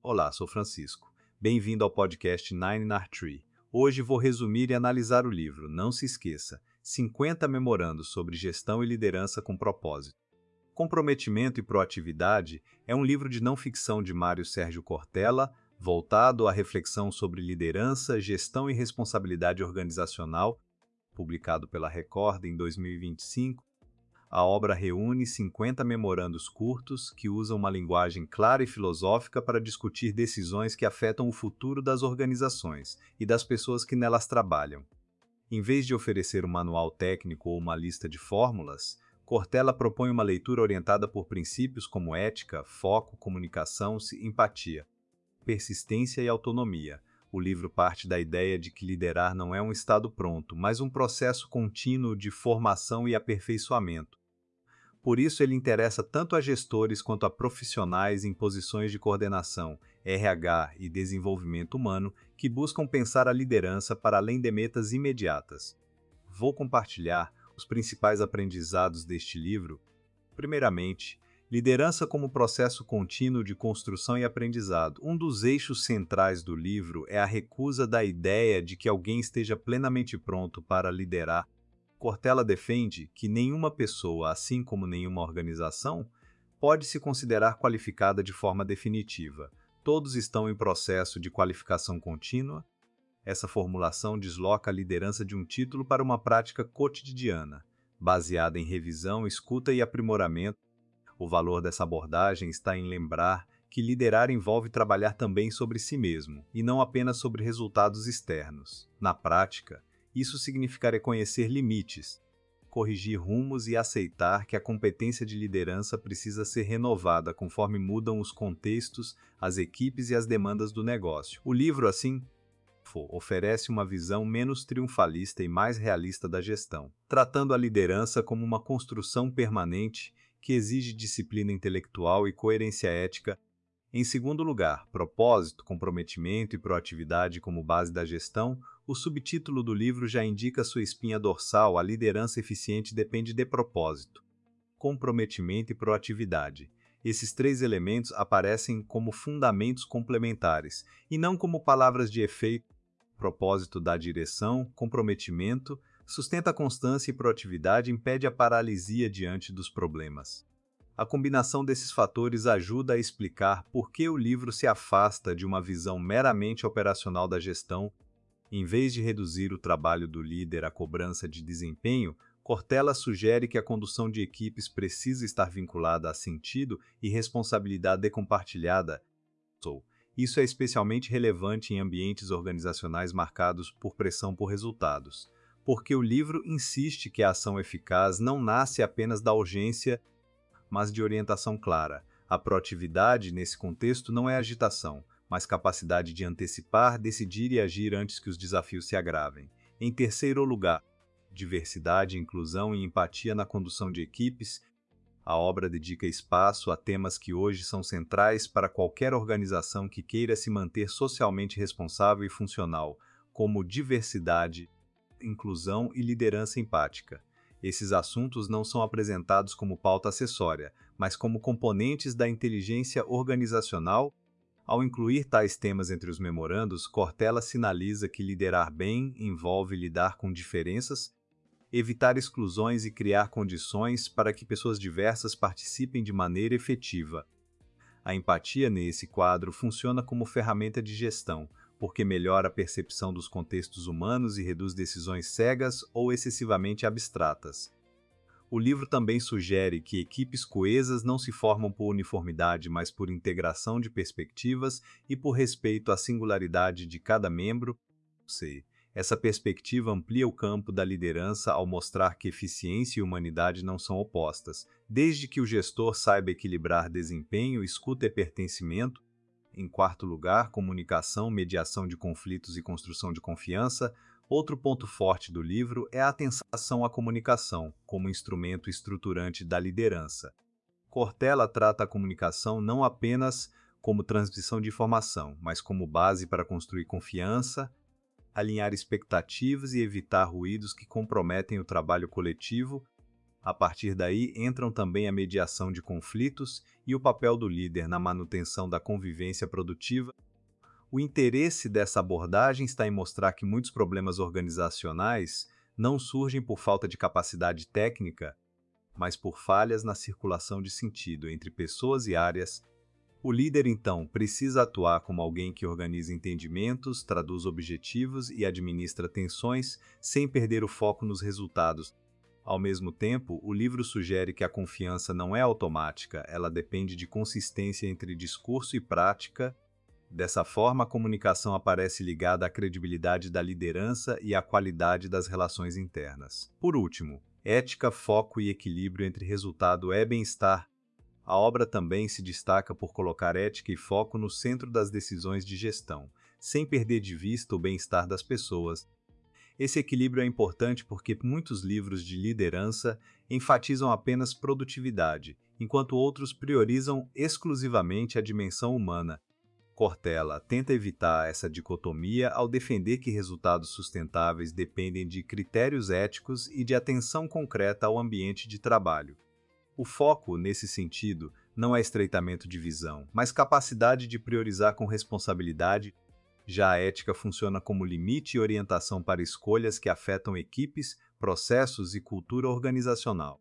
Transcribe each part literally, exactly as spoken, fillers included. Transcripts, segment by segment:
Olá, sou Francisco. Bem-vindo ao podcast Nine R Tree. Hoje vou resumir e analisar o livro, não se esqueça, cinquenta memorandos sobre gestão e liderança com propósito. Comprometimento e Proatividade é um livro de não ficção de Mário Sérgio Cortella, voltado à reflexão sobre liderança, gestão e responsabilidade organizacional, publicado pela Record em dois mil e vinte e cinco. A obra reúne cinquenta memorandos curtos que usam uma linguagem clara e filosófica para discutir decisões que afetam o futuro das organizações e das pessoas que nelas trabalham. Em vez de oferecer um manual técnico ou uma lista de fórmulas, Cortella propõe uma leitura orientada por princípios como ética, foco, comunicação, empatia, persistência e autonomia. O livro parte da ideia de que liderar não é um estado pronto, mas um processo contínuo de formação e aperfeiçoamento. Por isso, ele interessa tanto a gestores quanto a profissionais em posições de coordenação, R H e desenvolvimento humano que buscam pensar a liderança para além de metas imediatas. Vou compartilhar os principais aprendizados deste livro. Primeiramente, liderança como processo contínuo de construção e aprendizado. Um dos eixos centrais do livro é a recusa da ideia de que alguém esteja plenamente pronto para liderar. Cortella defende que nenhuma pessoa, assim como nenhuma organização, pode se considerar qualificada de forma definitiva. Todos estão em processo de qualificação contínua. Essa formulação desloca a liderança de um título para uma prática cotidiana, baseada em revisão, escuta e aprimoramento. O valor dessa abordagem está em lembrar que liderar envolve trabalhar também sobre si mesmo, e não apenas sobre resultados externos. Na prática, isso significa reconhecer limites, corrigir rumos e aceitar que a competência de liderança precisa ser renovada conforme mudam os contextos, as equipes e as demandas do negócio. O livro, assim, oferece uma visão menos triunfalista e mais realista da gestão, tratando a liderança como uma construção permanente que exige disciplina intelectual e coerência ética. Em segundo lugar, propósito, comprometimento e proatividade como base da gestão. O subtítulo do livro já indica sua espinha dorsal: a liderança eficiente depende de propósito, comprometimento e proatividade. Esses três elementos aparecem como fundamentos complementares, e não como palavras de efeito. Propósito dá direção, comprometimento sustenta a constância e proatividade impede a paralisia diante dos problemas. A combinação desses fatores ajuda a explicar por que o livro se afasta de uma visão meramente operacional da gestão. Em vez de reduzir o trabalho do líder à cobrança de desempenho, Cortella sugere que a condução de equipes precisa estar vinculada a sentido e responsabilidade compartilhada. Isso é especialmente relevante em ambientes organizacionais marcados por pressão por resultados, porque o livro insiste que a ação eficaz não nasce apenas da urgência, mas de orientação clara. A proatividade, nesse contexto, não é agitação, mas capacidade de antecipar, decidir e agir antes que os desafios se agravem. Em terceiro lugar, diversidade, inclusão e empatia na condução de equipes. A obra dedica espaço a temas que hoje são centrais para qualquer organização que queira se manter socialmente responsável e funcional, como diversidade, inclusão e liderança empática. Esses assuntos não são apresentados como pauta acessória, mas como componentes da inteligência organizacional. Ao incluir tais temas entre os memorandos, Cortella sinaliza que liderar bem envolve lidar com diferenças, evitar exclusões e criar condições para que pessoas diversas participem de maneira efetiva. A empatia nesse quadro funciona como ferramenta de gestão, porque melhora a percepção dos contextos humanos e reduz decisões cegas ou excessivamente abstratas. O livro também sugere que equipes coesas não se formam por uniformidade, mas por integração de perspectivas e por respeito à singularidade de cada membro. Essa perspectiva amplia o campo da liderança ao mostrar que eficiência e humanidade não são opostas, desde que o gestor saiba equilibrar desempenho, escuta e pertencimento. Em quarto lugar, comunicação, mediação de conflitos e construção de confiança. Outro ponto forte do livro é a atenção à comunicação, como instrumento estruturante da liderança. Cortella trata a comunicação não apenas como transmissão de informação, mas como base para construir confiança, alinhar expectativas e evitar ruídos que comprometem o trabalho coletivo. A partir daí entram também a mediação de conflitos e o papel do líder na manutenção da convivência produtiva. O interesse dessa abordagem está em mostrar que muitos problemas organizacionais não surgem por falta de capacidade técnica, mas por falhas na circulação de sentido entre pessoas e áreas. O líder, então, precisa atuar como alguém que organiza entendimentos, traduz objetivos e administra tensões sem perder o foco nos resultados. Ao mesmo tempo, o livro sugere que a confiança não é automática, ela depende de consistência entre discurso e prática. Dessa forma, a comunicação aparece ligada à credibilidade da liderança e à qualidade das relações internas. Por último, ética, foco e equilíbrio entre resultado e bem-estar. A obra também se destaca por colocar ética e foco no centro das decisões de gestão, sem perder de vista o bem-estar das pessoas. Esse equilíbrio é importante porque muitos livros de liderança enfatizam apenas produtividade, enquanto outros priorizam exclusivamente a dimensão humana. Cortella tenta evitar essa dicotomia ao defender que resultados sustentáveis dependem de critérios éticos e de atenção concreta ao ambiente de trabalho. O foco, nesse sentido, não é estreitamento de visão, mas capacidade de priorizar com responsabilidade. Já a ética funciona como limite e orientação para escolhas que afetam equipes, processos e cultura organizacional.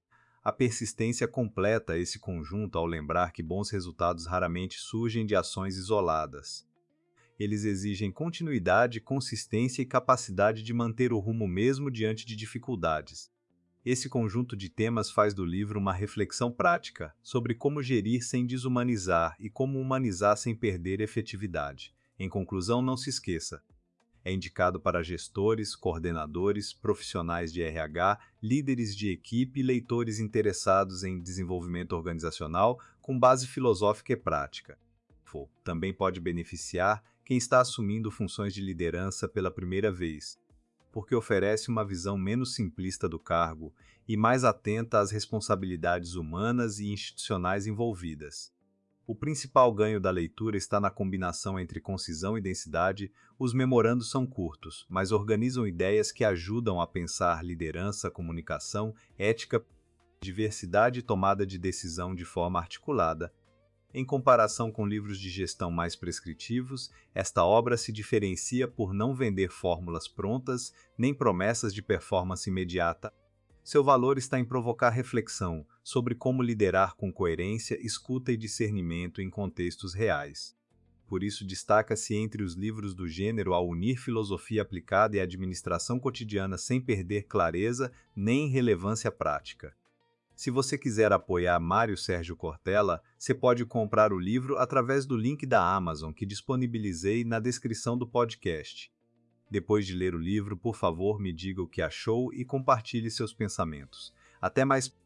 A persistência completa esse conjunto ao lembrar que bons resultados raramente surgem de ações isoladas. Eles exigem continuidade, consistência e capacidade de manter o rumo mesmo diante de dificuldades. Esse conjunto de temas faz do livro uma reflexão prática sobre como gerir sem desumanizar e como humanizar sem perder efetividade. Em conclusão, não se esqueça: é indicado para gestores, coordenadores, profissionais de R H, líderes de equipe e leitores interessados em desenvolvimento organizacional com base filosófica e prática. Também pode beneficiar quem está assumindo funções de liderança pela primeira vez, porque oferece uma visão menos simplista do cargo e mais atenta às responsabilidades humanas e institucionais envolvidas. O principal ganho da leitura está na combinação entre concisão e densidade. Os memorandos são curtos, mas organizam ideias que ajudam a pensar liderança, comunicação, ética, diversidade e tomada de decisão de forma articulada. Em comparação com livros de gestão mais prescritivos, esta obra se diferencia por não vender fórmulas prontas nem promessas de performance imediata. Seu valor está em provocar reflexão sobre como liderar com coerência, escuta e discernimento em contextos reais. Por isso, destaca-se entre os livros do gênero ao unir filosofia aplicada e administração cotidiana sem perder clareza nem relevância prática. Se você quiser apoiar Mário Sérgio Cortella, você pode comprar o livro através do link da Amazon que disponibilizei na descrição do podcast. Depois de ler o livro, por favor, me diga o que achou e compartilhe seus pensamentos. Até mais!